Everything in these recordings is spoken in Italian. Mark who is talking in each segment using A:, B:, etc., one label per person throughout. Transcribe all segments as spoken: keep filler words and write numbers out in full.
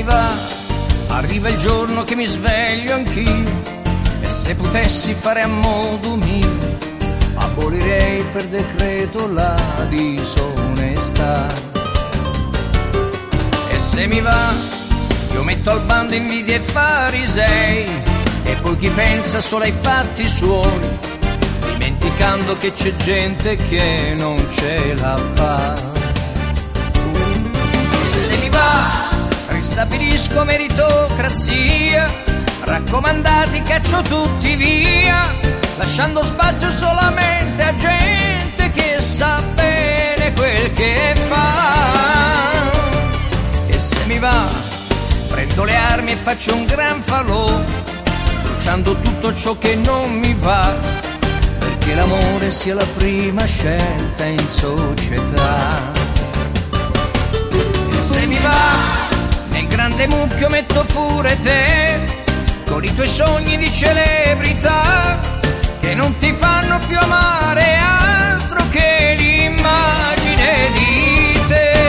A: va, arriva il giorno che mi sveglio anch'io, e se potessi fare a modo mio, abolirei per decreto la disonestà. E se mi va, io metto al bando invidie e farisei, e poi chi pensa solo ai fatti suoi, dimenticando che c'è gente che non ce la fa. Se mi va, ristabilisco meritocrazia, raccomandati caccio tutti via, lasciando spazio solamente a gente che sa bene quel che fa. E se mi va, prendo le armi e faccio un gran falò, bruciando tutto ciò che non mi va, perché l'amore sia la prima scelta in società. E se mi va, nel grande mucchio metto pure te, con i tuoi sogni di celebrità, che non ti fanno più amare altro che l'immagine di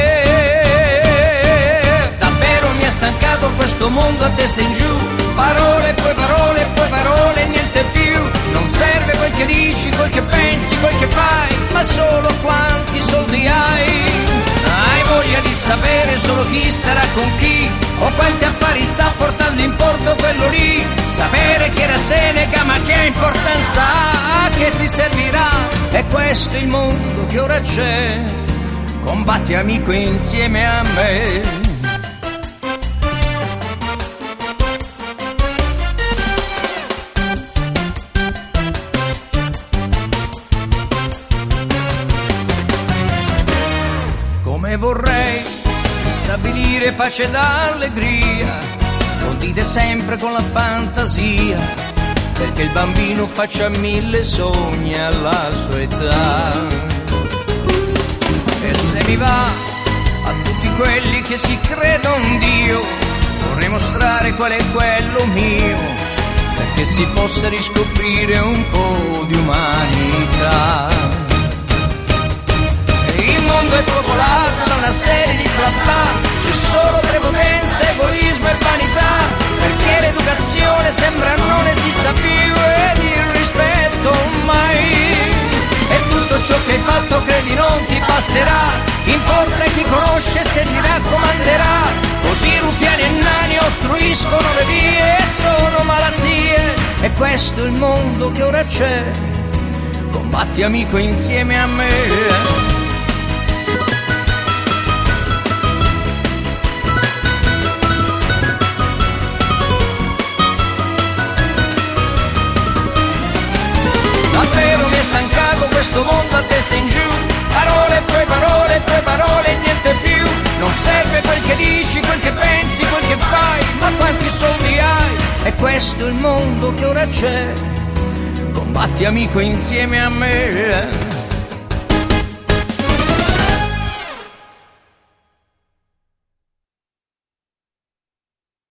A: te. Davvero mi ha stancato questo mondo a testa in giù, parole, poi parole, poi parole, niente più. Non serve quel che dici, quel che pensi, quel che fai, ma solo quanti soldi hai. Hai voglia di sapere solo chi starà con chi, o quanti affari sta portando in porto quello lì. Sapere che era Seneca ma che importanza ha, che ti servirà. E questo è il mondo che ora c'è, combatti amico insieme a me. Come vorrei stabilire pace ed allegria, condite sempre con la fantasia, perché il bambino faccia mille sogni alla sua età. E se mi va, a tutti quelli che si credono un Dio, vorrei mostrare qual è quello mio, perché si possa riscoprire un po' di umanità. Il mondo è popolato da una serie di bla bla, c'è solo prepotenza, egoismo e vanità, perché l'educazione sembra non esista più ed il rispetto mai. E tutto ciò che hai fatto credi non ti basterà, importa chi conosce se ti raccomanderà. Così ruffiani e nani ostruiscono le vie e sono malattie. E questo è il mondo che ora c'è, combatti amico insieme a me. Questo mondo a testa in giù, parole, poi parole, poi parole, niente più. Non serve quel che dici, quel che pensi, quel che fai, ma quanti soldi hai. E questo è il mondo che ora c'è, combatti amico insieme a me.